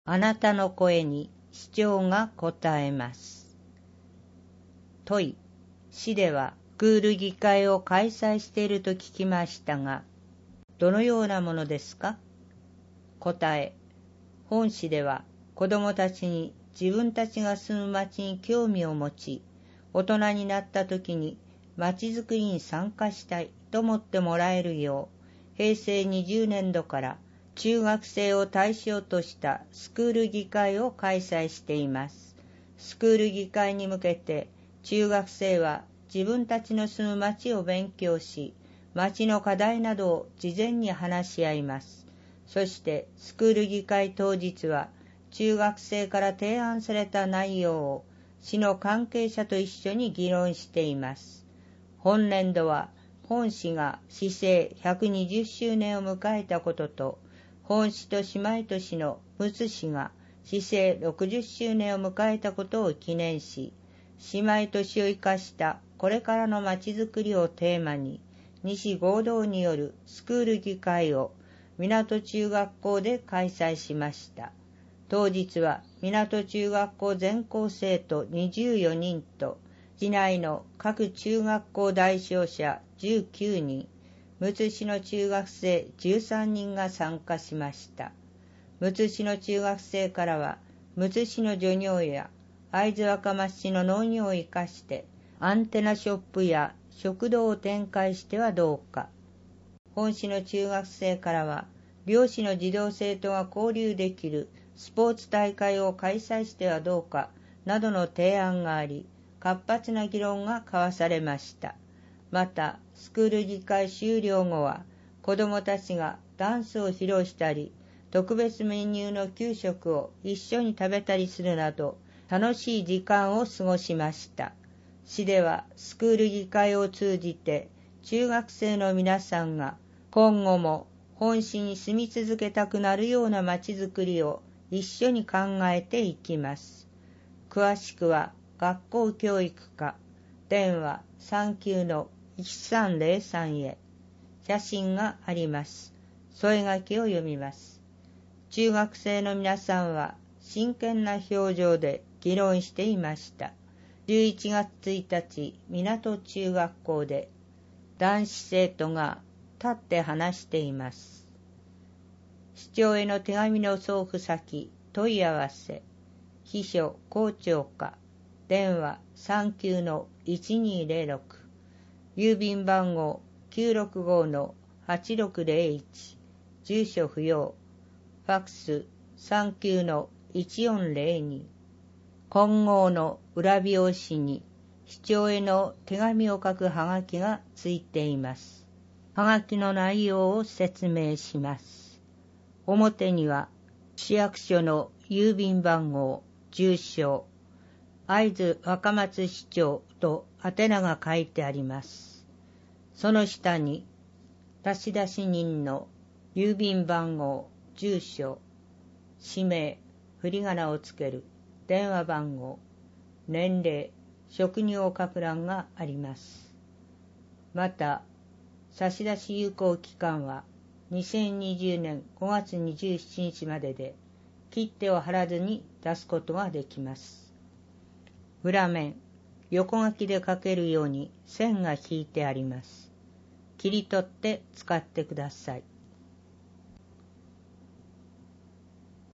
あなたの声に市長が答えます。問い、市ではスクール議会を開催していると聞きましたが、どのようなものですか？答え、本市では子どもたちに自分たちが住む町に興味を持ち、大人になった時に町づくりに参加したいと思ってもらえるよう、平成20年度から中学生を対象としたスクール議会を開催しています。スクール議会に向けて中学生は自分たちの住む町を勉強し、町の課題などを事前に話し合います。そしてスクール議会当日は中学生から提案された内容を市の関係者と一緒に議論しています。本年度は本市が市政120周年を迎えたことと、本市と姉妹都市のむつ市が市政60周年を迎えたことを記念し、姉妹都市を生かしたこれからのまちづくりをテーマに、西合同によるスクール議会を港中学校で開催しました。当日は港中学校全校生徒24人と、市内の各中学校代表者19人、むつ市の中学生13人が参加しました。むつ市の中学生からは、むつ市の漁業や会津若松市の農業を生かしてアンテナショップや食堂を展開してはどうか。本市の中学生からは、両市の児童生徒が交流できるスポーツ大会を開催してはどうかなどの提案があり、活発な議論が交わされました。また、スクール議会終了後は、子どもたちがダンスを披露したり、特別メニューの給食を一緒に食べたりするなど、楽しい時間を過ごしました。市ではスクール議会を通じて、中学生の皆さんが今後も本市に住み続けたくなるようなまちづくりを一緒に考えていきます。詳しくは学校教育課電話39-1303へ。写真があります。添え書きを読みます。中学生の皆さんは真剣な表情で議論していました。11月1日、港中学校で男子生徒が立って話しています。市長への手紙の送付先、問い合わせ、秘書校長課、電話39-1206、郵便番号965-8601、住所不要、ファックス39-1402、金剛の裏表紙に市長への手紙を書くはがきがついています。はがきの内容を説明します。表には市役所の郵便番号、住所、会津若松市長と宛名が書いてあります。その下に差出人の郵便番号、住所、氏名、振り仮名をつける、電話番号、年齢、職業を書く欄があります。また、差出有効期間は2020年5月27日までで、切手を貼らずに出すことができます。裏面、横書きで書けるように線が引いてあります。切り取って使ってください。